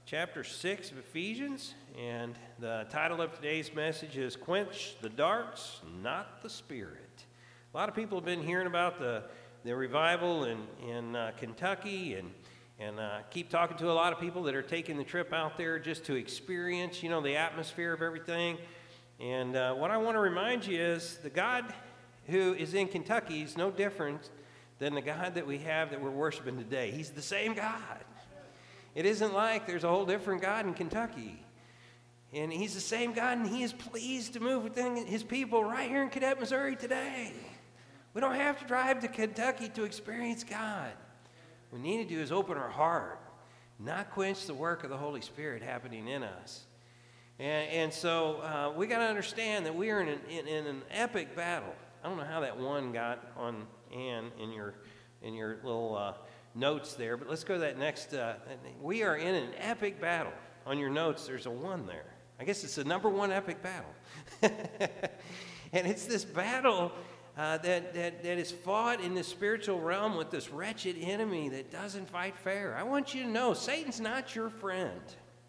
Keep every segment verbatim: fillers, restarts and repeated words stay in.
chapter six of Ephesians, and the title of today's message is Quench the Darts, Not the Spirit. A lot of people have been hearing about the, the revival in, in uh, Kentucky, and and uh, keep talking to a lot of people that are taking the trip out there just to experience, you know, the atmosphere of everything. And uh, what I want to remind you is the God who is in Kentucky is no different than the God that we have that we're worshiping today. He's the same God. It isn't like there's a whole different God in Kentucky. And he's the same God, and he is pleased to move within his people right here in Cadet, Missouri today. We don't have to drive to Kentucky to experience God. What we need to do is open our heart, not quench the work of the Holy Spirit happening in us. And, and so uh, we got to understand that we are in an, in, in an epic battle. I don't know how that one got on Ann in your in your little uh, notes there, but let's go to that next. Uh, we are in an epic battle. On your notes, there's a one there. I guess it's the number one epic battle. And it's this battle uh, that, that, that is fought in the spiritual realm with this wretched enemy that doesn't fight fair. I want you to know, Satan's not your friend.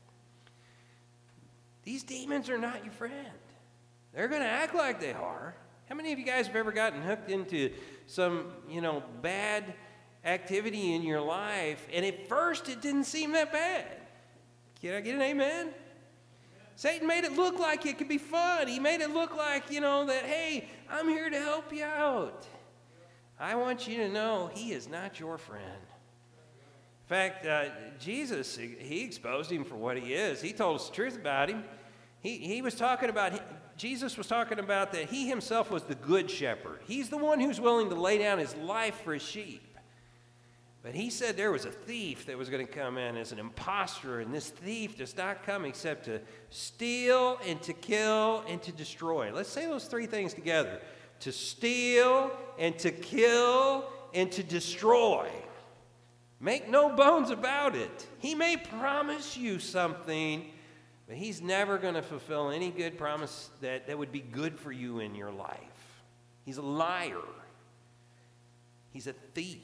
These demons are not your friend. They're going to act like they are. How many of you guys have ever gotten hooked into some, you know, bad activity in your life, and at first it didn't seem that bad? Can I get an amen? Satan made it look like it could be fun. He made it look like, you know, that, hey, I'm here to help you out. I want you to know he is not your friend. In fact, uh, Jesus, he exposed him for what he is. He told us the truth about him. He, he was talking about, Jesus was talking about that he himself was the good shepherd. He's the one who's willing to lay down his life for his sheep. But he said there was a thief that was going to come in as an imposter, and this thief does not come except to steal and to kill and to destroy. Let's say those three things together. To steal and to kill and to destroy. Make no bones about it. He may promise you something, but he's never going to fulfill any good promise that, that would be good for you in your life. He's a liar. He's a thief.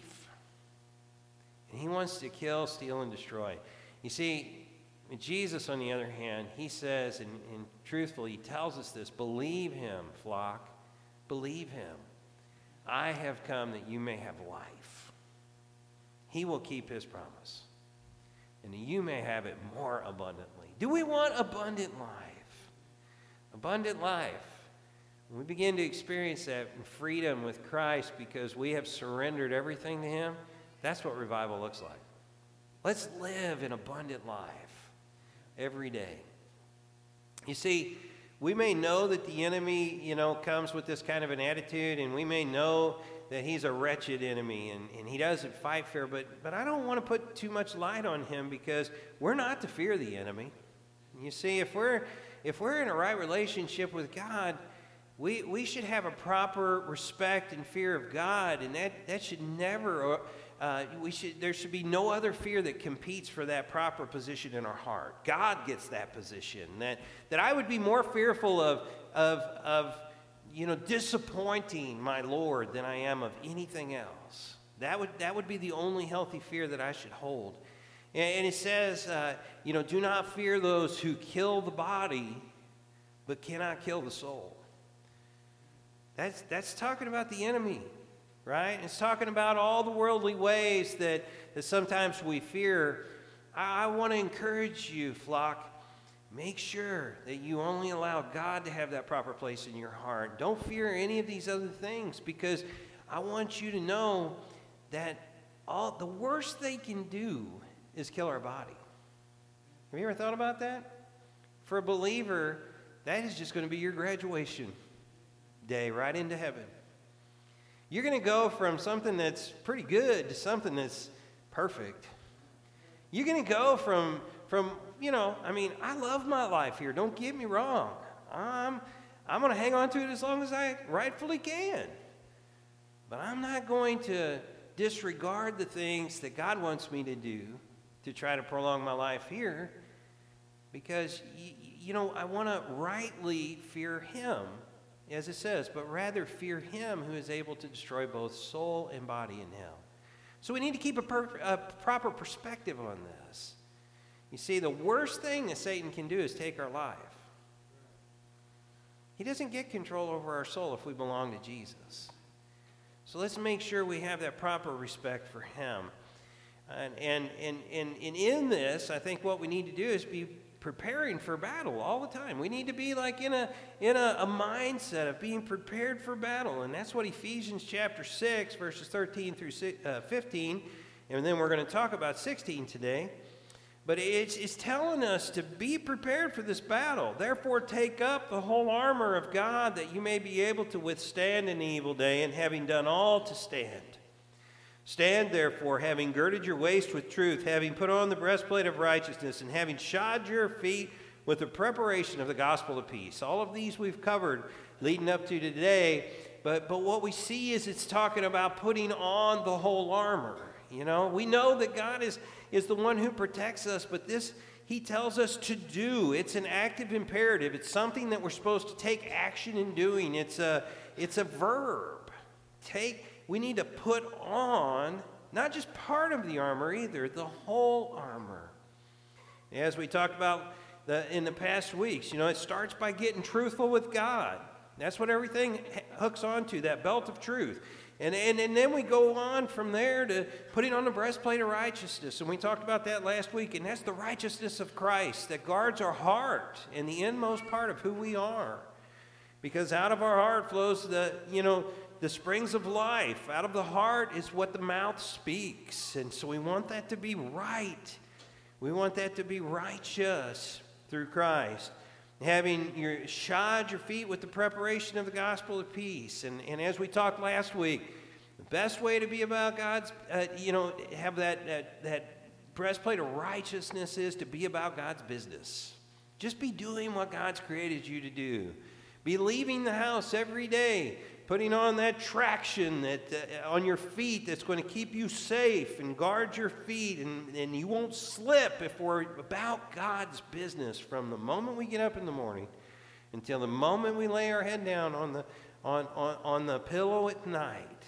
And he wants to kill, steal, and destroy. You see, Jesus, on the other hand, he says, and, and truthfully, he tells us this, believe him, flock. Believe him. I have come that you may have life. He will keep his promise. And you may have it more abundantly. Do we want abundant life? Abundant life. When we begin to experience that in freedom with Christ because we have surrendered everything to him, that's what revival looks like. Let's live an abundant life every day. You see, we may know that the enemy, you know, comes with this kind of an attitude, and we may know that he's a wretched enemy, and, and he doesn't fight fair, but, but I don't want to put too much light on him because we're not to fear the enemy. You see, if we're if we're in a right relationship with God, we, we should have a proper respect and fear of God, and that, that should never... Uh, we should. There should be no other fear that competes for that proper position in our heart. God gets that position. That that I would be more fearful of of of you know disappointing my Lord than I am of anything else. That would that would be the only healthy fear that I should hold. And, and it says, uh, you know, do not fear those who kill the body, but cannot kill the soul. That's that's talking about the enemy. Right? It's talking about all the worldly ways that, that sometimes we fear. I, I want to encourage you, flock, make sure that you only allow God to have that proper place in your heart. Don't fear any of these other things, because I want you to know that all the worst they can do is kill our body. Have you ever thought about that? For a believer, that is just going to be your graduation day right into heaven. You're going to go from something that's pretty good to something that's perfect. You're going to go from, from, you know, I mean, I love my life here. Don't get me wrong. I'm, I'm going to hang on to it as long as I rightfully can. But I'm not going to disregard the things that God wants me to do to try to prolong my life here, because, y- you know, I want to rightly fear him, as it says, but rather fear him who is able to destroy both soul and body in hell. So we need to keep a, per- a proper perspective on this. You see, the worst thing that Satan can do is take our life. He doesn't get control over our soul if we belong to Jesus. So let's make sure we have that proper respect for him. And, and, and, and, and in this, I think what we need to do is be preparing for battle all the time. We need to be like in a in a, a mindset of being prepared for battle. And that's what Ephesians chapter six, verses thirteen through fifteen, and then we're going to talk about sixteen today. But it's, it's telling us to be prepared for this battle. Therefore, take up the whole armor of God, that you may be able to withstand an evil day, and having done all, to stand. Stand, therefore, having girded your waist with truth, having put on the breastplate of righteousness, and having shod your feet with the preparation of the gospel of peace. All of these we've covered leading up to today. But, but what we see is it's talking about putting on the whole armor. You know, we know that God is, is the one who protects us, but this he tells us to do. It's an active imperative. It's something that we're supposed to take action in doing. It's a, it's a verb. Take, we need to put on not just part of the armor either, the whole armor. As we talked about the, in the past weeks, you know, it starts by getting truthful with God. That's what everything hooks onto, that belt of truth. And, and, and then we go on from there to putting on the breastplate of righteousness. And we talked about that last week. And that's the righteousness of Christ that guards our heart and the inmost part of who we are. Because out of our heart flows the, you know, the springs of life. Out of the heart is what the mouth speaks. And so we want that to be right. We want that to be righteous through Christ. Having your shod your feet with the preparation of the gospel of peace. And, and as we talked last week, the best way to be about God's, uh, you know, have that, that, that breastplate of righteousness is to be about God's business. Just be doing what God's created you to do. Be leaving the house every day, putting on that traction that uh, on your feet that's going to keep you safe and guard your feet, and, and you won't slip if we're about God's business from the moment we get up in the morning until the moment we lay our head down on the on, on, on the pillow at night,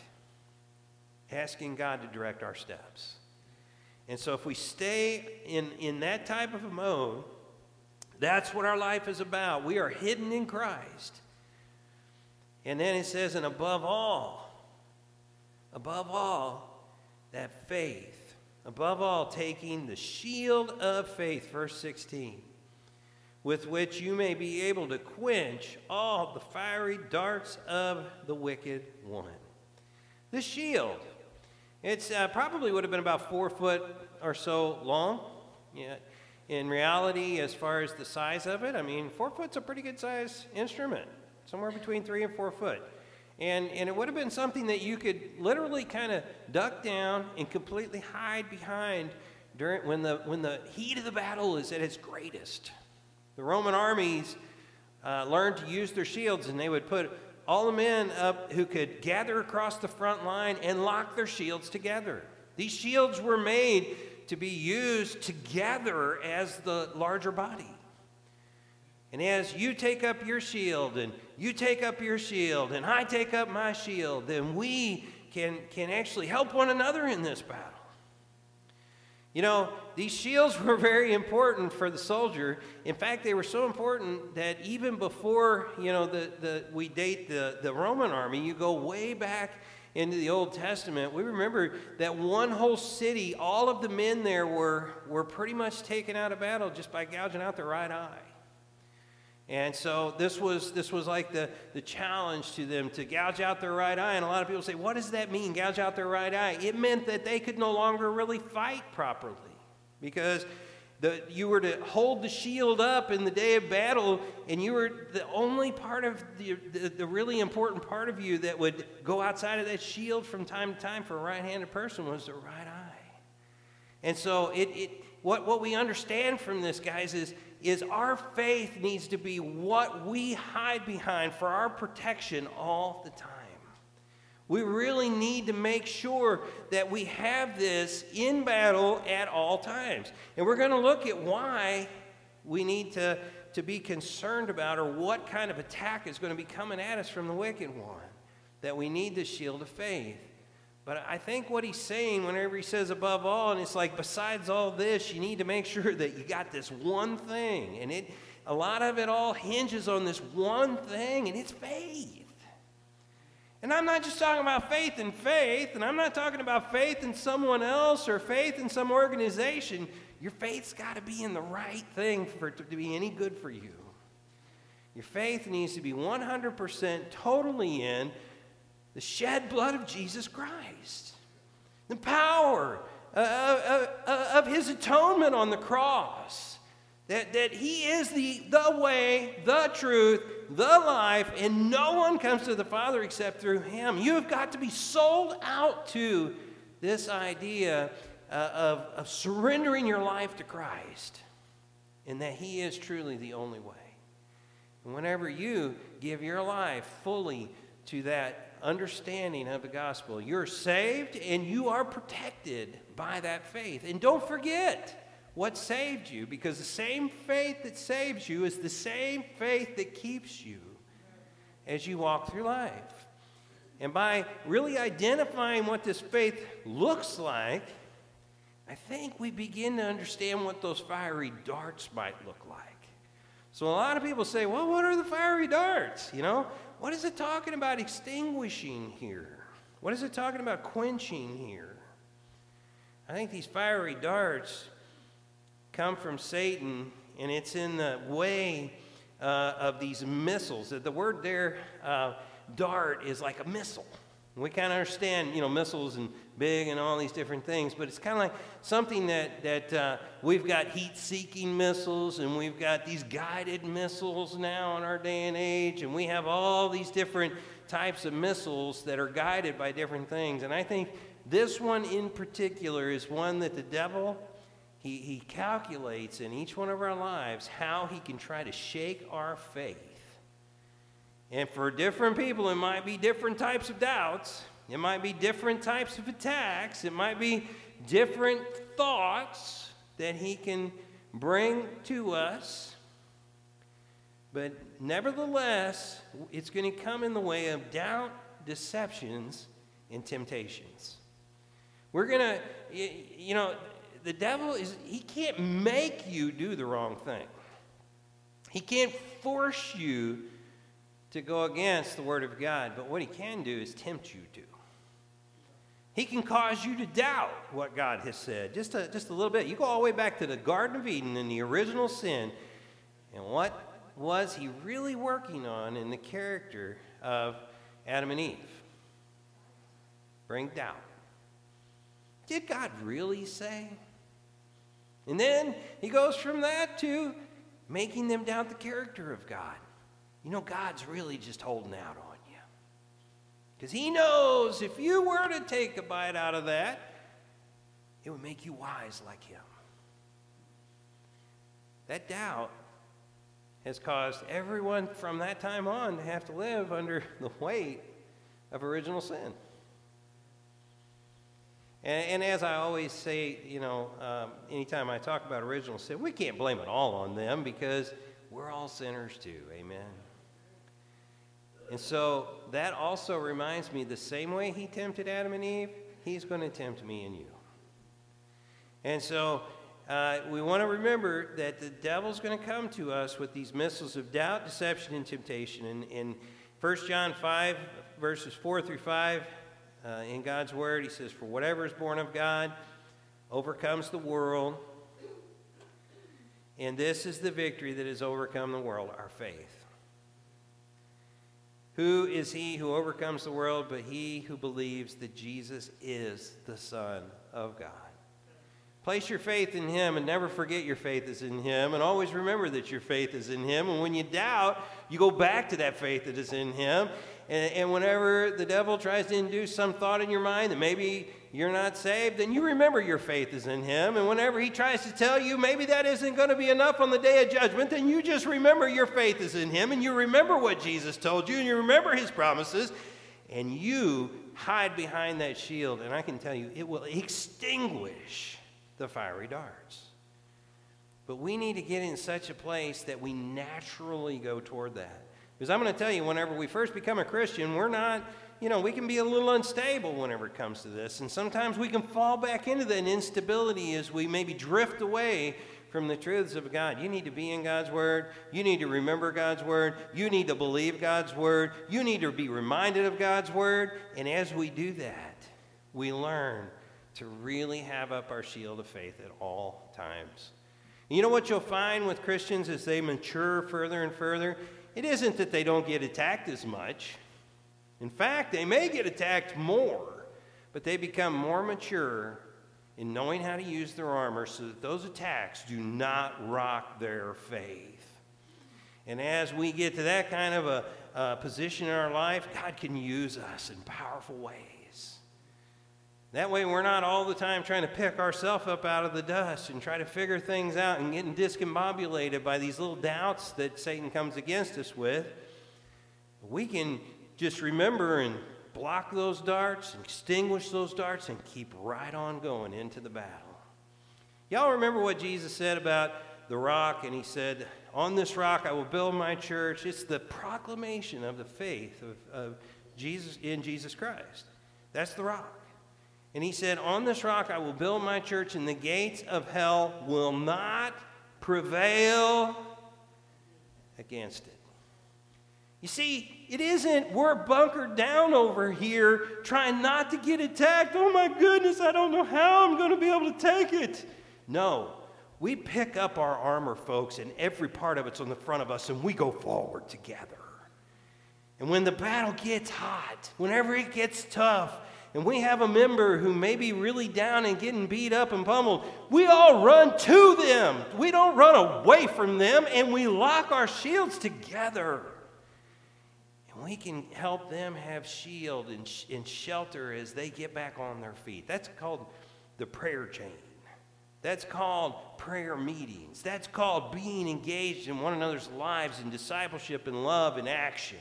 asking God to direct our steps. And so if we stay in, in that type of a mode, that's what our life is about. We are hidden in Christ. And then it says, and above all, above all, that faith. Above all, taking the shield of faith, verse sixteen, with which you may be able to quench all the fiery darts of the wicked one. The shield. It's uh, probably would have been about four foot or so long. Yeah. In reality, as far as the size of it, I mean, four foot's a pretty good size instrument. Somewhere between three and four foot. And, and it would have been something that you could literally kind of duck down and completely hide behind during when the, when the heat of the battle is at its greatest. The Roman armies uh, learned to use their shields, and they would put all the men up who could gather across the front line and lock their shields together. These shields were made to be used together as the larger body. And as you take up your shield, and you take up your shield, and I take up my shield, then we can, can actually help one another in this battle. You know, these shields were very important for the soldier. In fact, they were so important that even before, you know, the, the we date the, the Roman army, you go way back into the Old Testament, we remember that one whole city, all of the men there were, were pretty much taken out of battle just by gouging out their right eye. And so this was this was like the, the challenge to them to gouge out their right eye. And a lot of people say, what does that mean, gouge out their right eye? It meant that they could no longer really fight properly, because the, you were to hold the shield up in the day of battle, and you were the only part of the, the, the really important part of you that would go outside of that shield from time to time for a right-handed person was the right eye. And so it, it what, what we understand from this, guys, is is our faith needs to be what we hide behind for our protection all the time. We really need to make sure that we have this in battle at all times. And we're going to look at why we need to, to be concerned about, or what kind of attack is going to be coming at us from the wicked one, that we need the shield of faith. But I think what he's saying whenever he says above all, and it's like besides all this, you need to make sure that you got this one thing. And it, a lot of it all hinges on this one thing, and it's faith. And I'm not just talking about faith in faith, and I'm not talking about faith in someone else or faith in some organization. Your faith's got to be in the right thing for it to be any good for you. Your faith needs to be one hundred percent totally in the shed blood of Jesus Christ. The power uh, uh, of his atonement on the cross. That, that he is the, the way, the truth, the life, and no one comes to the Father except through him. You have got to be sold out to this idea uh, of, of surrendering your life to Christ, and that he is truly the only way. And whenever you give your life fully to that understanding of the gospel, you're saved and you are protected by that faith. And don't forget what saved you, because the same faith that saves you is the same faith that keeps you as you walk through life. And by really identifying what this faith looks like, I think we begin to understand what those fiery darts might look like. So a lot of people say, well, what are the fiery darts? You know, what is it talking about extinguishing here? What is it talking about quenching here? I think these fiery darts come from Satan, and it's in the way uh, of these missiles. The word there, uh, dart, is like a missile. We kind of understand, you know, missiles and big and all these different things, but it's kind of like something that, that uh, we've got heat-seeking missiles, and we've got these guided missiles now in our day and age, and we have all these different types of missiles that are guided by different things. And I think this one in particular is one that the devil, he, he calculates in each one of our lives how he can try to shake our faith. And for different people, it might be different types of doubts. It might be different types of attacks. It might be different thoughts that he can bring to us. But nevertheless, it's going to come in the way of doubt, deceptions, and temptations. We're going to, you know, the devil is, he can't make you do the wrong thing. He can't force you to go against the Word of God, but what he can do is tempt you to. He can cause you to doubt what God has said, just a, just a little bit. You go all the way back to the Garden of Eden and the original sin, and what was he really working on in the character of Adam and Eve? Bring doubt. Did God really say? And then he goes from that to making them doubt the character of God. You know, God's really just holding out on you. Because he knows if you were to take a bite out of that, it would make you wise like him. That doubt has caused everyone from that time on to have to live under the weight of original sin. And, and as I always say, you know, um, anytime I talk about original sin, we can't blame it all on them because we're all sinners too. Amen. And so that also reminds me, the same way he tempted Adam and Eve, he's going to tempt me and you. And so uh, we want to remember that the devil's going to come to us with these missiles of doubt, deception, and temptation. And in First John five, verses four through five, uh, in God's word, he says, "For whatever is born of God overcomes the world. And this is the victory that has overcome the world, our faith. Who is he who overcomes the world but he who believes that Jesus is the Son of God?" Place your faith in him and never forget your faith is in him, and always remember that your faith is in him. And when you doubt, you go back to that faith that is in him. And, and whenever the devil tries to induce some thought in your mind that maybe you're not saved, then you remember your faith is in him. And whenever he tries to tell you maybe that isn't going to be enough on the day of judgment, then you just remember your faith is in him, and you remember what Jesus told you, and you remember his promises, and you hide behind that shield. And I can tell you, it will extinguish the fiery darts. But we need to get in such a place that we naturally go toward that. Because I'm going to tell you, whenever we first become a Christian, we're not you know, we can be a little unstable whenever it comes to this. And sometimes we can fall back into that instability as we maybe drift away from the truths of God. You need to be in God's Word. You need to remember God's Word. You need to believe God's Word. You need to be reminded of God's Word. And as we do that, we learn to really have up our shield of faith at all times. And you know what you'll find with Christians as they mature further and further? It isn't that they don't get attacked as much. In fact, they may get attacked more, but they become more mature in knowing how to use their armor so that those attacks do not rock their faith. And as we get to that kind of a, a position in our life, God can use us in powerful ways. That way we're not all the time trying to pick ourselves up out of the dust and try to figure things out and getting discombobulated by these little doubts that Satan comes against us with. We can just remember and block those darts, extinguish those darts, and keep right on going into the battle. Y'all remember what Jesus said about the rock? And he said, on this rock I will build my church. It's the proclamation of the faith of, of Jesus in Jesus Christ. That's the rock. And he said, on this rock I will build my church, and the gates of hell will not prevail against it. You see, it isn't we're bunkered down over here trying not to get attacked. Oh my goodness, I don't know how I'm going to be able to take it. No, we pick up our armor, folks, and every part of it's on the front of us, and we go forward together. And when the battle gets hot, whenever it gets tough, and we have a member who may be really down and getting beat up and pummeled, we all run to them. We don't run away from them, and we lock our shields together. And we can help them have shield and, sh- and shelter as they get back on their feet. That's called the prayer chain. That's called prayer meetings. That's called being engaged in one another's lives in discipleship and love and action.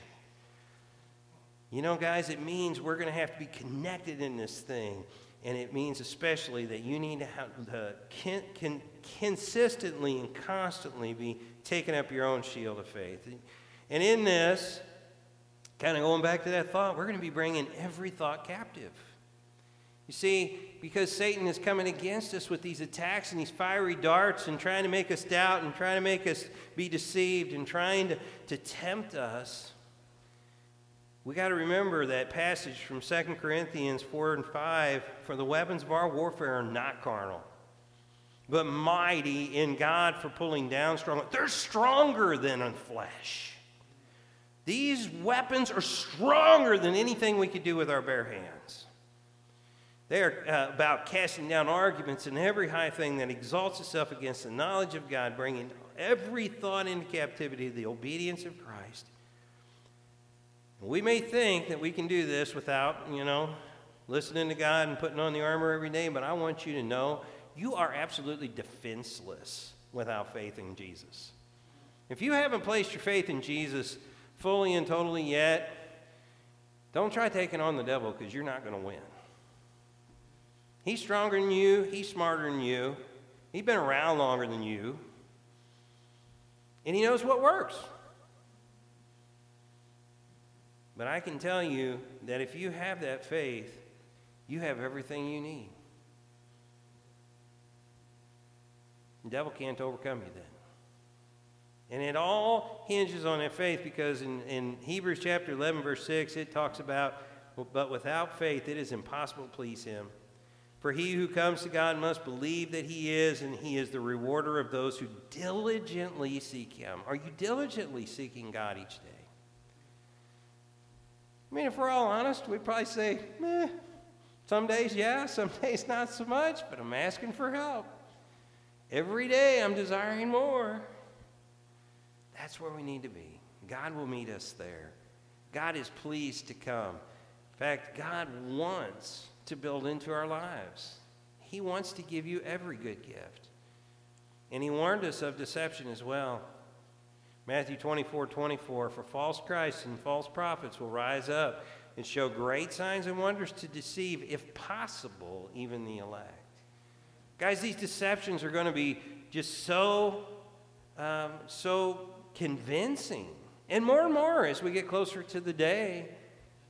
You know, guys, it means we're going to have to be connected in this thing. And it means especially that you need to have to con- con- consistently and constantly be taking up your own shield of faith. And in this, kind of going back to that thought, we're going to be bringing every thought captive. You see, because Satan is coming against us with these attacks and these fiery darts and trying to make us doubt and trying to make us be deceived and trying to, to tempt us, we got to remember that passage from Second Corinthians four and five, for the weapons of our warfare are not carnal, but mighty in God for pulling down strongholds. They're stronger than in flesh. These weapons are stronger than anything we could do with our bare hands. They are uh, about casting down arguments and every high thing that exalts itself against the knowledge of God, bringing every thought into captivity to the obedience of Christ. We may think that we can do this without, you know, listening to God and putting on the armor every day, but I want you to know you are absolutely defenseless without faith in Jesus. If you haven't placed your faith in Jesus fully and totally yet, don't try taking on the devil because you're not going to win. He's stronger than you. He's smarter than you. He's been around longer than you. And he knows what works. But I can tell you that if you have that faith, you have everything you need. The devil can't overcome you then. And it all hinges on that faith because in, in Hebrews chapter eleven, verse six, it talks about, but without faith it is impossible to please him. For he who comes to God must believe that he is, and he is the rewarder of those who diligently seek him. Are you diligently seeking God each day? I mean, if we're all honest, we'd probably say, meh, some days yeah, some days not so much, but I'm asking for help. Every day I'm desiring more. That's where we need to be. God will meet us there. God is pleased to come. In fact, God wants to build into our lives. He wants to give you every good gift. And he warned us of deception as well. Matthew twenty-four twenty-four, for false Christs and false prophets will rise up and show great signs and wonders to deceive, if possible, even the elect. Guys, these deceptions are going to be just so, um, so convincing. And more and more as we get closer to the day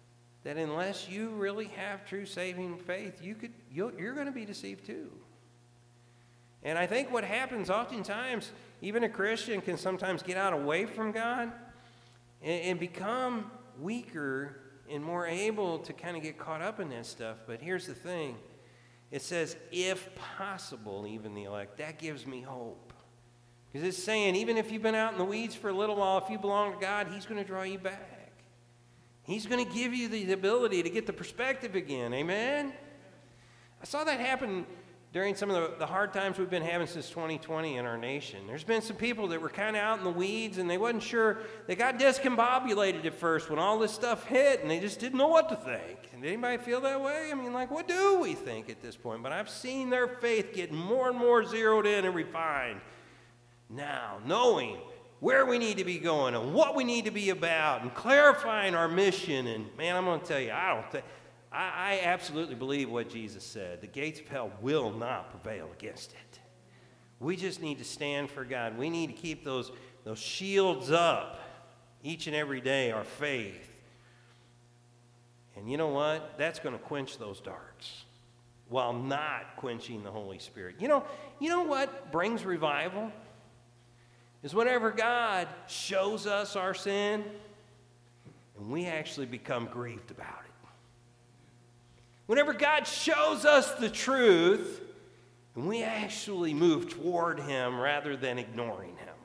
that unless you really have true saving faith, you could, you'll, you're going to be deceived too. And I think what happens oftentimes, even a Christian can sometimes get out away from God and, and become weaker and more able to kind of get caught up in that stuff. But here's the thing. It says, if possible, even the elect. That gives me hope. Because it's saying, even if you've been out in the weeds for a little while, if you belong to God, he's going to draw you back. He's going to give you the ability to get the perspective again. Amen? I saw that happen during some of the, the hard times we've been having since twenty twenty in our nation. There's been some people that were kind of out in the weeds, and they wasn't sure. They got discombobulated at first when all this stuff hit, and they just didn't know what to think. Did anybody feel that way? I mean, like, what do we think at this point? But I've seen their faith get more and more zeroed in and refined now, knowing where we need to be going and what we need to be about and clarifying our mission. And, man, I'm going to tell you, I don't think... I, I absolutely believe what Jesus said. The gates of hell will not prevail against it. We just need to stand for God. We need to keep those, those shields up each and every day, our faith. And you know what? That's going to quench those darts while not quenching the Holy Spirit. You know, you know what brings revival? Is whenever God shows us our sin and we actually become grieved about it. Whenever God shows us the truth, and we actually move toward him rather than ignoring him.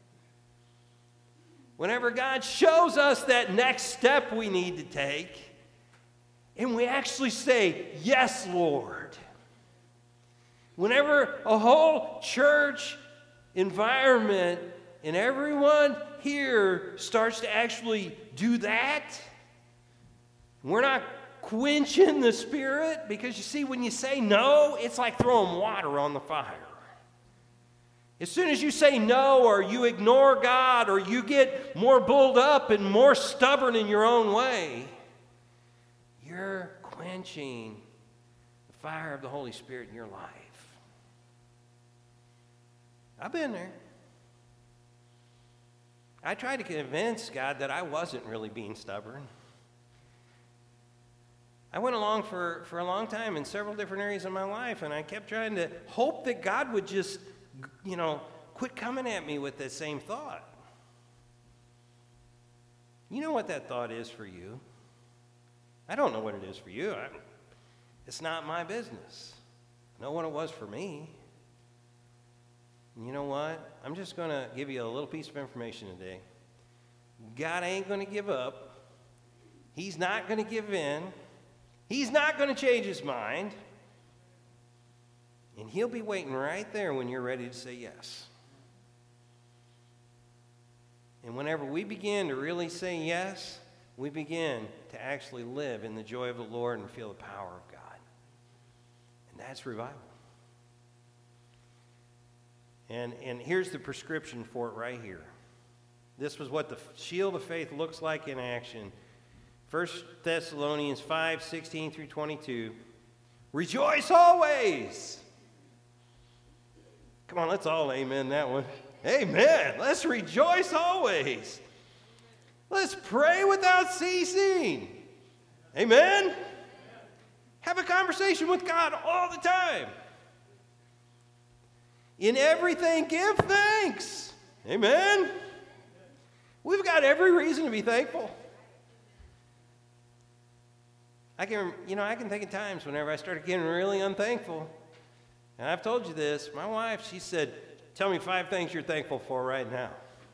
Whenever God shows us that next step we need to take, and we actually say, yes, Lord. Whenever a whole church environment and everyone here starts to actually do that, we're not quenching the Spirit, because you see, when you say no, it's like throwing water on the fire. As soon as you say no, or you ignore God, or you get more bulled up and more stubborn in your own way, you're quenching the fire of the Holy Spirit in your life. I've been there. I tried to convince God that I wasn't really being stubborn. I went along for, for a long time in several different areas of my life, and I kept trying to hope that God would just, you know, quit coming at me with that same thought. You know what that thought is for you. I don't know what it is for you. I, it's not my business. I know what it was for me. And you know what? I'm just going to give you a little piece of information today. God ain't going to give up. He's not going to give in. He's not going to change his mind. And he'll be waiting right there when you're ready to say yes. And whenever we begin to really say yes, we begin to actually live in the joy of the Lord and feel the power of God. And that's revival. And, and here's the prescription for it right here. This was what the shield of faith looks like in action. First Thessalonians five, sixteen through twenty-two. Rejoice always. Come on, let's all amen that one. Amen. Let's rejoice always. Let's pray without ceasing. Amen. Have a conversation with God all the time. In everything, give thanks. Amen. We've got every reason to be thankful. I can, you know, I can think of times whenever I started getting really unthankful. And I've told you this. My wife, she said, tell me five things you're thankful for right now.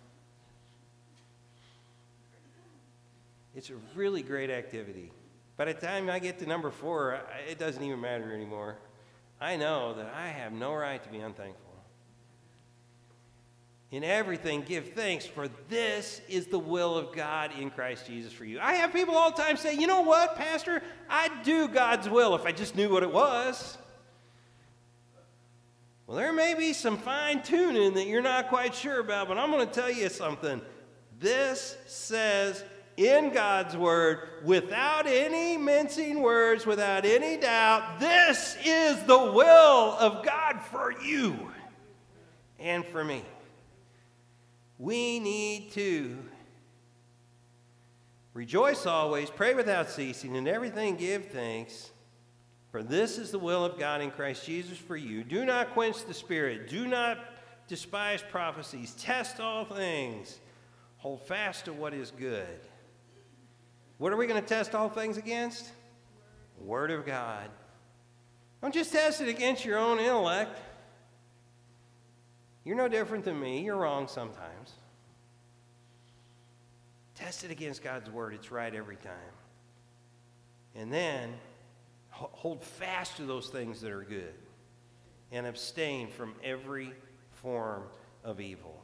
It's a really great activity. By the time I get to number four, it doesn't even matter anymore. I know that I have no right to be unthankful. In everything, give thanks, for this is the will of God in Christ Jesus for you. I have people all the time say, you know what, Pastor? I'd do God's will if I just knew what it was. Well, there may be some fine-tuning that you're not quite sure about, but I'm going to tell you something. This says in God's word, without any mincing words, without any doubt, this is the will of God for you and for me. We need to Rejoice always, pray without ceasing, in everything give thanks, for this is the will of God in Christ Jesus for you. Do not quench the Spirit. Do not despise prophecies. Test all things. Hold fast to what is good. What are we going to test all things against? The Word of God. Don't just test it against your own intellect. You're no different than me. You're wrong sometimes. Test it against God's Word. It's right every time. And then hold fast to those things that are good and abstain from every form of evil.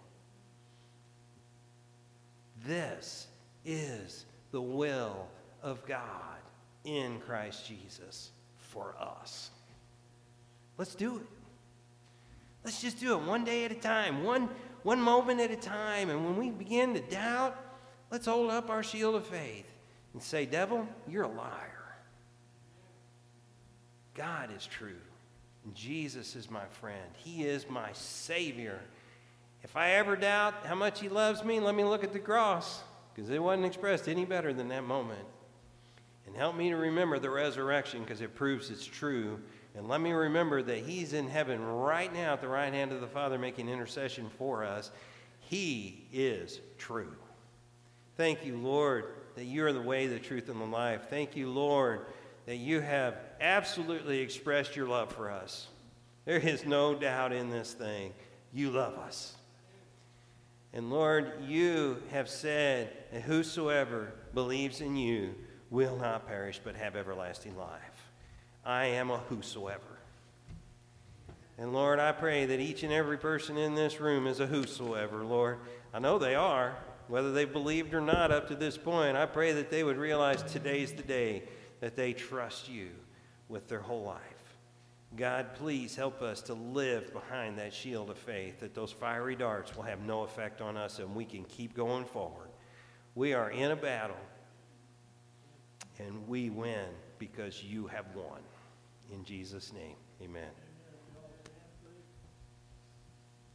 This is the will of God in Christ Jesus for us. Let's do it. Let's just do it one day at a time, one, one moment at a time. And when we begin to doubt, let's hold up our shield of faith and say, devil, you're a liar. God is true. And Jesus is my friend. He is my Savior. If I ever doubt how much he loves me, let me look at the cross, because it wasn't expressed any better than that moment. And help me to remember the resurrection, because it proves it's true. And let me remember that he's in heaven right now at the right hand of the Father making intercession for us. He is true. Thank you, Lord, that you are the way, the truth, and the life. Thank you, Lord, that you have absolutely expressed your love for us. There is no doubt in this thing. You love us. And Lord, you have said that whosoever believes in you will not perish but have everlasting life. I am a whosoever. And Lord, I pray that each and every person in this room is a whosoever, Lord. I know they are, whether they've believed or not up to this point. I pray that they would realize today's the day that they trust you with their whole life. God, please help us to live behind that shield of faith, that those fiery darts will have no effect on us and we can keep going forward. We are in a battle, and we win because you have won. In Jesus' name, amen.